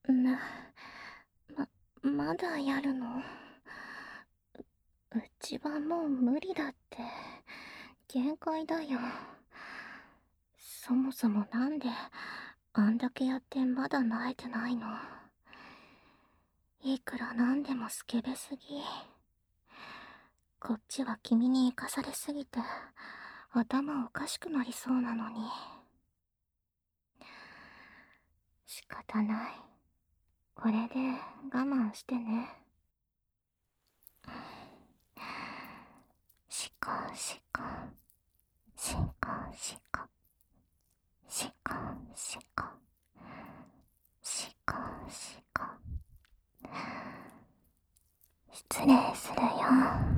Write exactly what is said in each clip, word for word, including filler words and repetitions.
な、ま、まだやるの？うちはもう無理だって。限界だよ。そもそもなんで、あんだけやってまだ慣れてないの？いくらなんでもスケベすぎ。こっちは君に生かされすぎて、頭おかしくなりそうなのに。仕方ない。これで我慢してね。しかしか、しかしか、しかしか、しかしか。失礼するよ。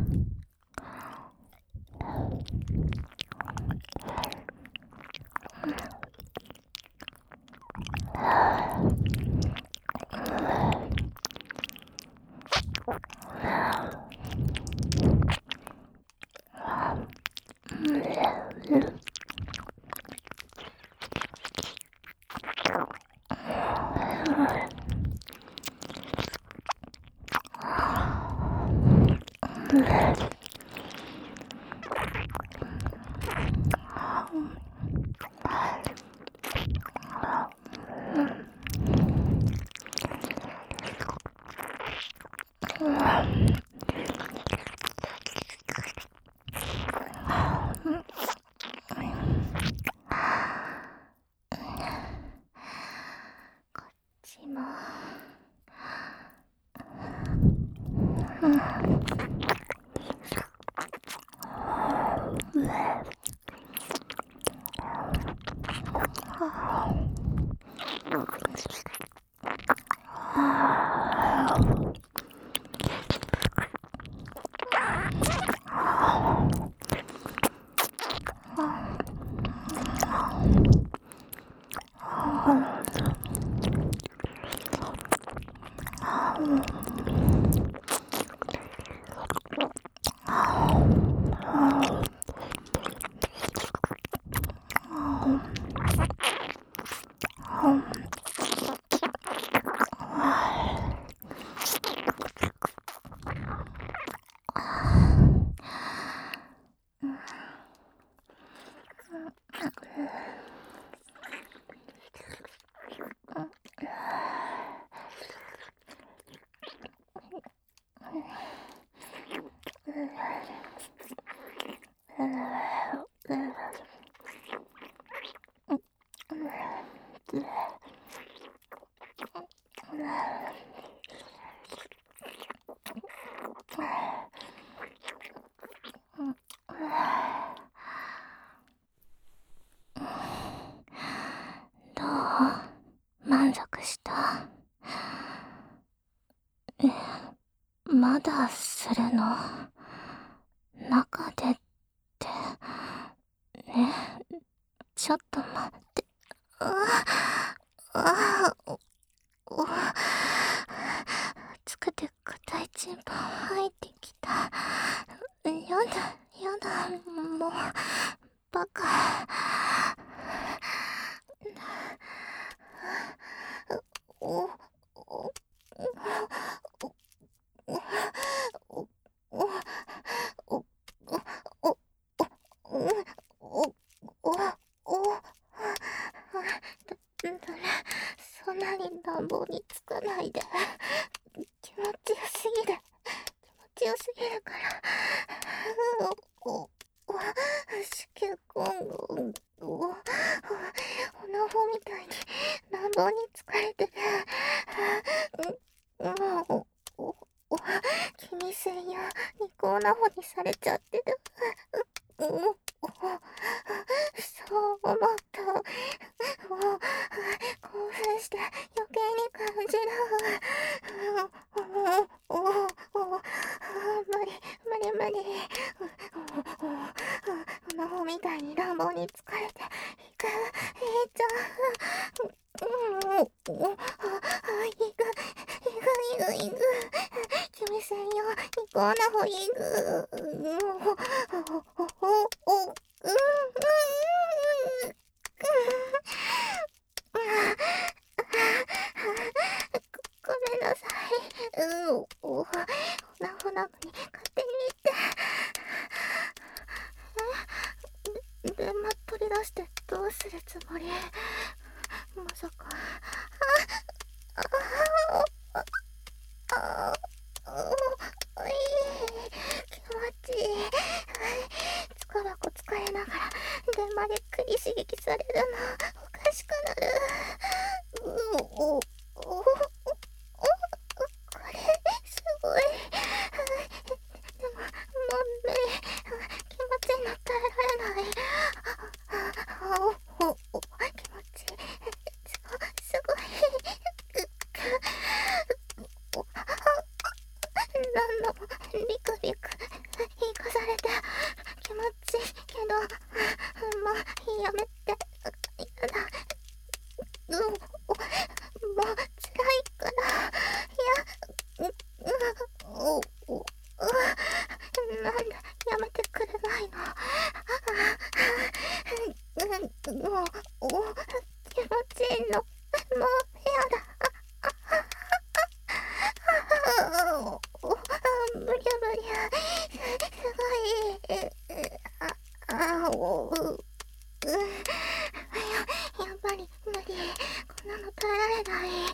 こっちも。どう？満足した？え、まだするの？中でって。え、ちょっと待って。うわ、ああ、お、熱くて硬いチンポ入ってきた。やだ、やだ、もう、バカ。お、お、お、お、お、お、お、お、お、お、お、ダメ、そんなに乱暴につかないで。気持ちよすぎる。気持ちよすぎるから。お、お、子宮根を、お、おなほみたいに乱暴に疲れてる。もう、お、お、君専用にこうなほにされちゃってる。お、お、そう思った。もう、興奮して余計に感じる。お、お、お、お、無理、無理無理。おなほみたいに乱暴に疲れていく、いっちゃう。お、お、いく、いく、いく、いく。君専用にこうなほいく。お、お、お、お、うん、うん、うん。 ブリュブリュすごいああおうややっぱり無理こんなの耐えられないや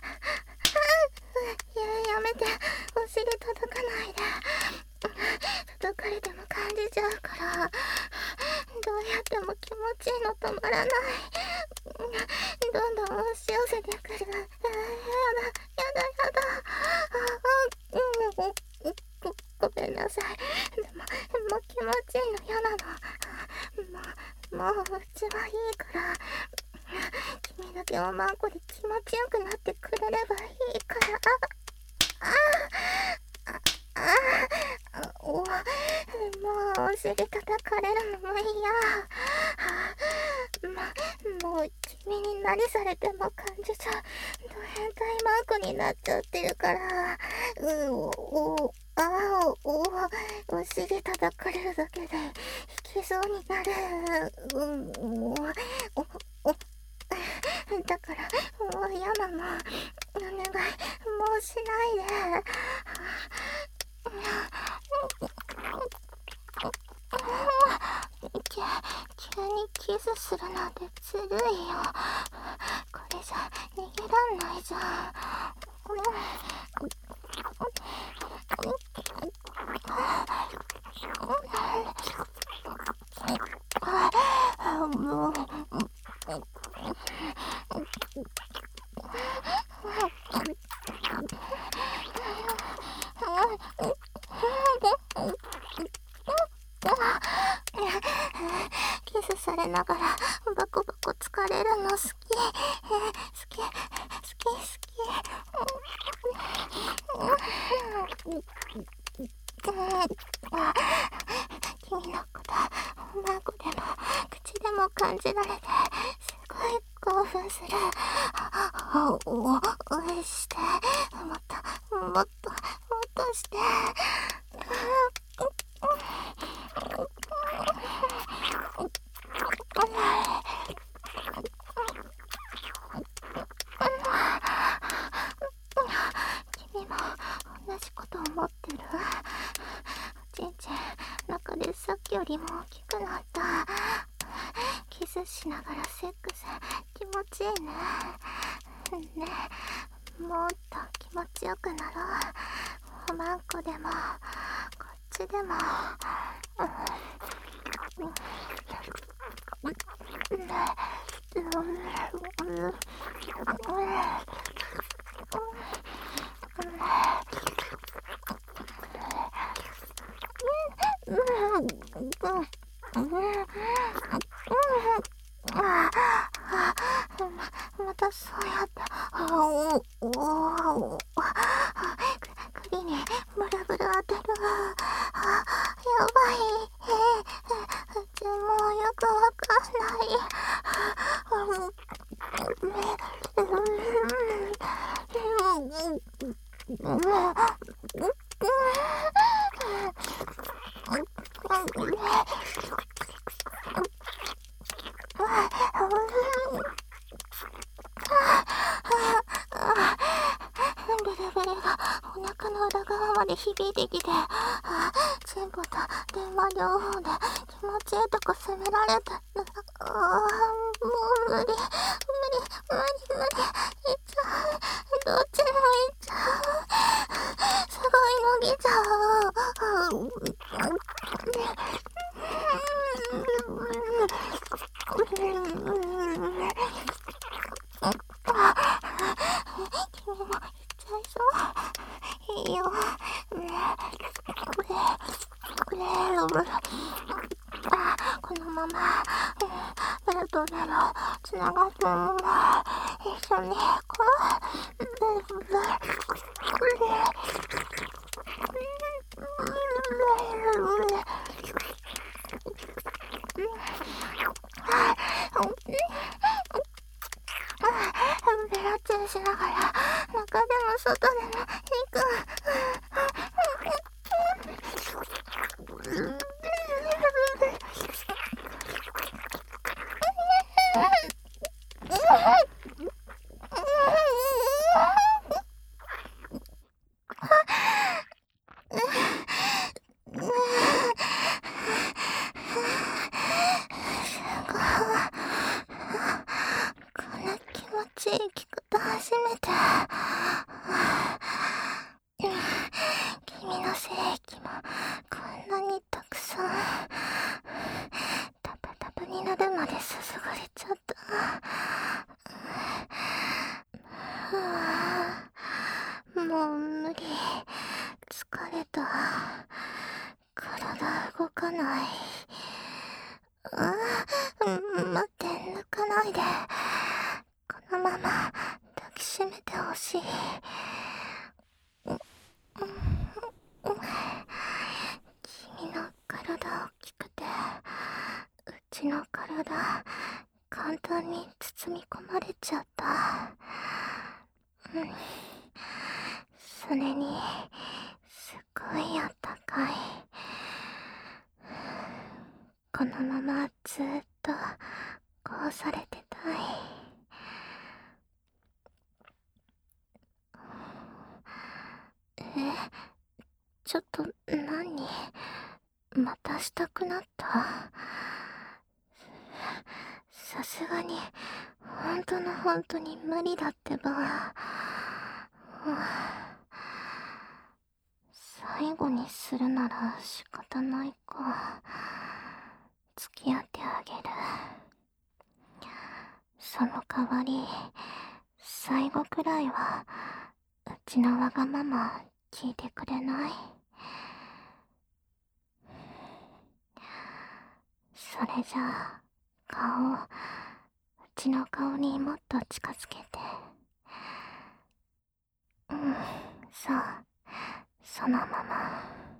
やめてお尻叩かないで叩かれても感じちゃうからどうやっても気持ちいいの止まらないどんどん押し寄せてくるやだやだやだやだごごめんなさいでももう気持ちいいの嫌なのもうもううちはいいから君だけおまんこで気持ちよくなってくれればいいからああああおもうお尻叩かれるのも嫌もう君に何されても感じちゃうド変態マークになっちゃってるからうおおあおおお尻叩かれるだけで引きそうになるうんおおおだからもう嫌なのお願いもうしないで急にキスするなんてずるいよこれじゃ逃げらんないじゃんもうキスされながらバコバコ疲れるの好き好き好き好き君のことおまんこでも口でも感じられてすごい興奮するおおいしてもっともっともっとして君も同じこと思ってるおちんちん中でさっきよりも大きくなったキスしながらセックス気持ちいいねねもっと気持ちよくなろうおまんこでもこっちでもまたそうやっておお栗にブルブル当てるやばいうちもよくわかんないブルブルがお腹の裏側まで響いてきてチンポと電話両方で気持ちいいとこ責められたあもう無理無理無理無理いっちゃうどっちもいっちゃうすごい伸びちゃう君もいっちゃいそういいよこれこれあこのままベルトでもつながったまま一緒にこうベラチンしながら中でも外でも行く初めて。君の精液もこんなにたくさんタプタプになるまで注がれちゃった。もう無理。疲れた。体動かない。あ、待って、抜かないで。このまま抱きしめてほしい。君の体大きくて、うちの体簡単に包み込まれちゃった。うん、それにすごいあったかい。このままずっとこうされてたい。え、ちょっと何？またしたくなった？さすがに本当の本当に無理だってば。最後にするなら仕方ないか。付き合ってあげる。その代わり最後くらいはうちのわがまま聞いてくれない？それじゃあ顔うちの顔にもっと近づけて。うん、そう、そのまま。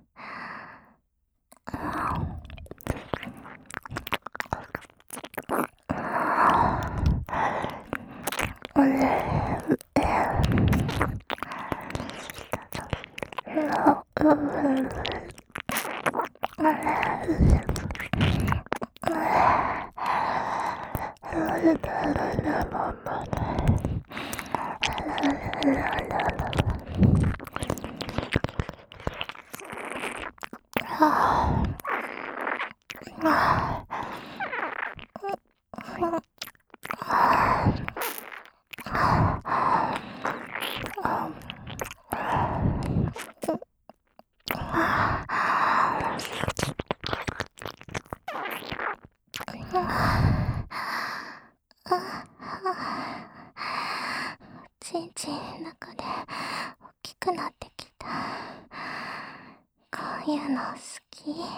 ちんちんの中で大きくなってきた。こういうの好き？よ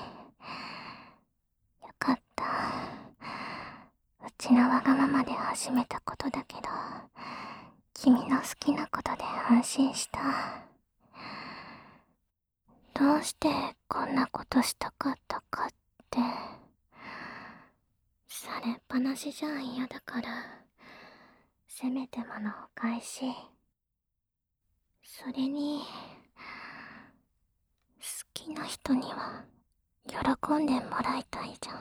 かった。うちのわがままで始めたことだけど、君の好きなことで安心した。どうしてこんなことしたかったかって、されっぱなしじゃ嫌だから、せめてものお返し。それに好きな人には喜んでもらいたいじゃん。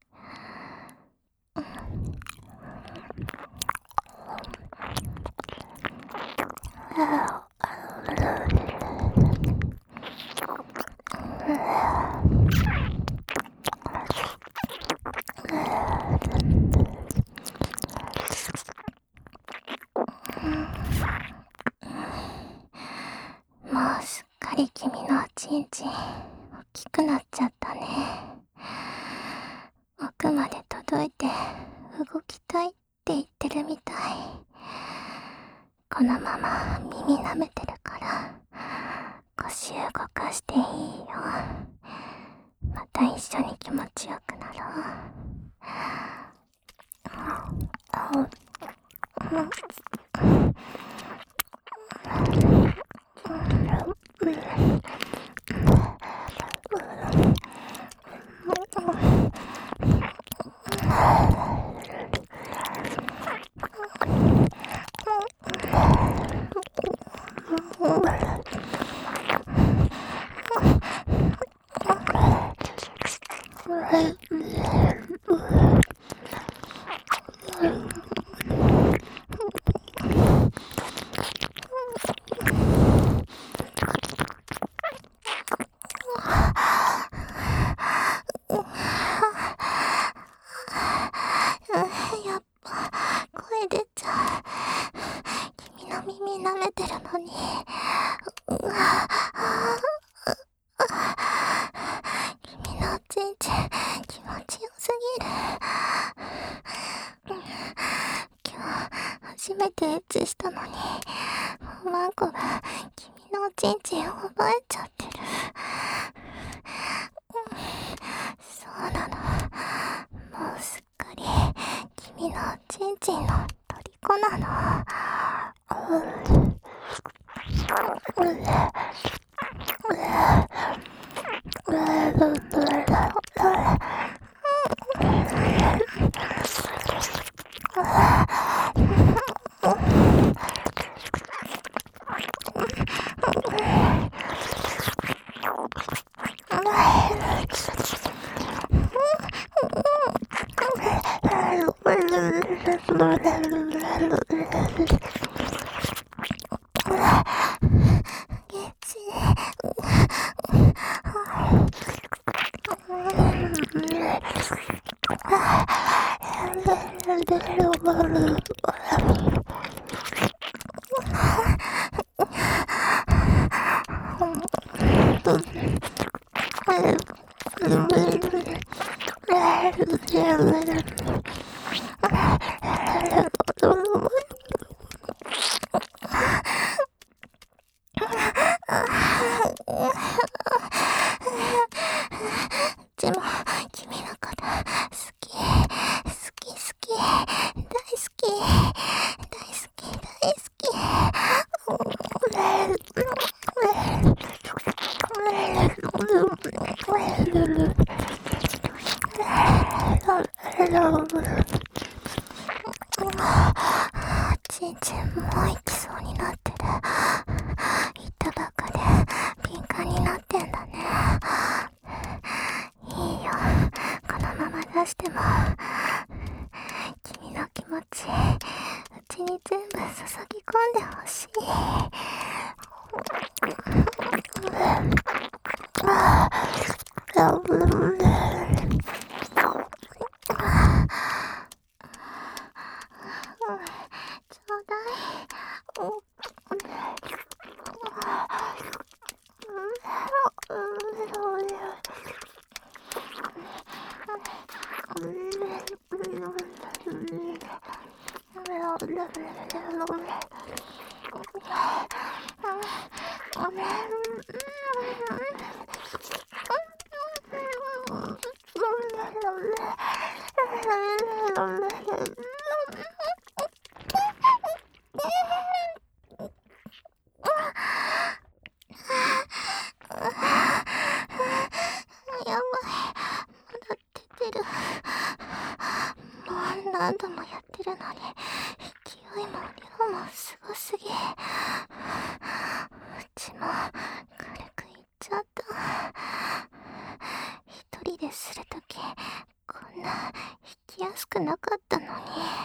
もうすっかり君のおちんちん大きくなっちゃったね。奥まで届いて動きたいって言ってるみたい。このまま耳舐めてるから腰動かしていいよ。また一緒に気持ちよくなろう。 耳舐めてるのに。うわ君のおちんちん気持ちよすぎる。今日初めてエッチしたのにマンコが君のおちんちんを覚えちゃってる。そうなの、もうすっかり君のおちんちんの虜なの。でも君のこと好き好き好き大好き大好き大好き。ちんちんもういきそうになってる。言ったばっかで敏感になってんだね。いいよ、このまま出しても君の気持ちうちに全部注ぎ込んでほしい。ちょうだい。やばい、まだ出てる。もう何度もやってるのに勢いも量もすごすぎ。うちも軽くいっちゃった。一人でするときこんな引きやすくなかったの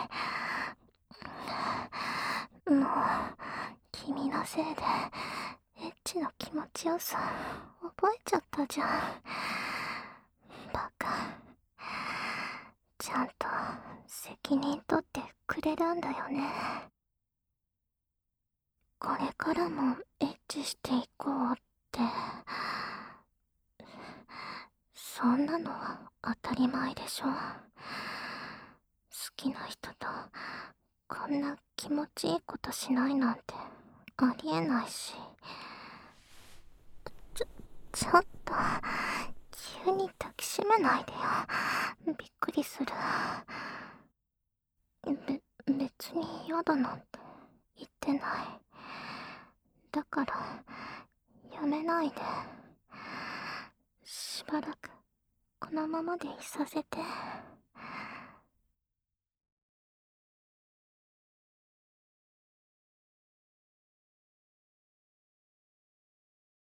に。もう君のせいでエッチの気持ちよさ覚えちゃったじゃん。バカ。ちゃんと責任取ってくれるんだよね。これからもエッチしていこうって、そんなのは当たり前でしょ。好きな人とこんな気持ちいいことしないなんてありえないし。ちょ、ちょっと急に抱きしめないでよ。びっくりする。べ、別に嫌だなんて言ってない。だからやめないで。しばらくこのままでいさせて。